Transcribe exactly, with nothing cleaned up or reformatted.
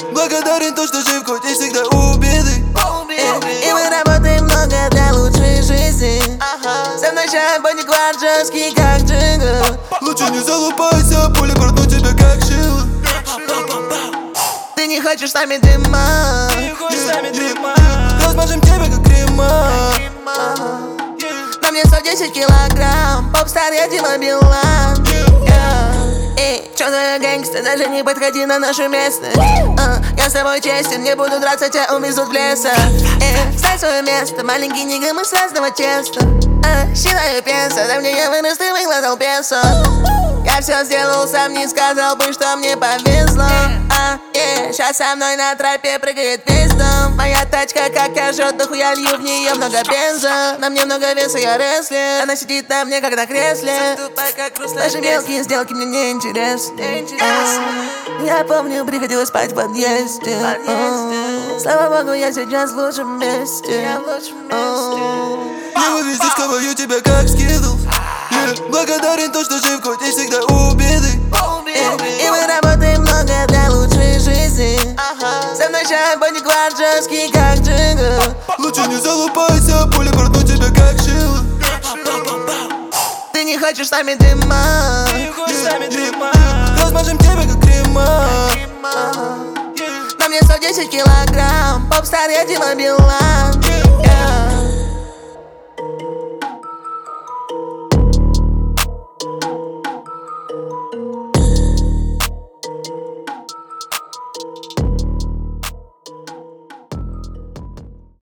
Благодарен то, что жив, хоть и всегда у беды. И мы работаем много для лучшей жизни. Со мной шампунь жесткий, как джингл. Лучше не залупайся, пуля портну тебя как шило. Ты не хочешь с нами дыма, размажем тебя как крема. на мне сто десять килограмм. Попстар, я Дима Билан. Эй, чё за гэнгстер, даже не подходи на нашу местность. uh, Я с тобой честен, не буду драться, тебя увезут в лесо. Эй, ставь свое место, маленький нига, мы с разного теста. uh, Считаю пенсо, да мне я вырос, ты выкладал песо. Я все сделал сам, не сказал бы, что мне повезло. а, yeah. Сейчас со мной на тропе прыгает весь дом. Моя тачка как ожжет, дохуя лью в нее много бенза. На мне много веса, я рестлер. Она сидит на мне, как на кресле. Наши мелкие сделки мне не интересны. а, Я помню, приходилось спать в подъезде. а, Слава богу, я сейчас в лучшем месте. Не выглядишь, кого тебя как скидл. yeah. Благодарен то, что жив, хоть и всегда у беды. И мы работаем много для лучшей жизни. Со мной шампунь жесткий, как джингл. Лучше не залупайся, пуля портну тебя как шило. Ты не хочешь с нами дыма, размажем тебя как крема. на мне сто десять килограмм. Попстар, я Дима Билан.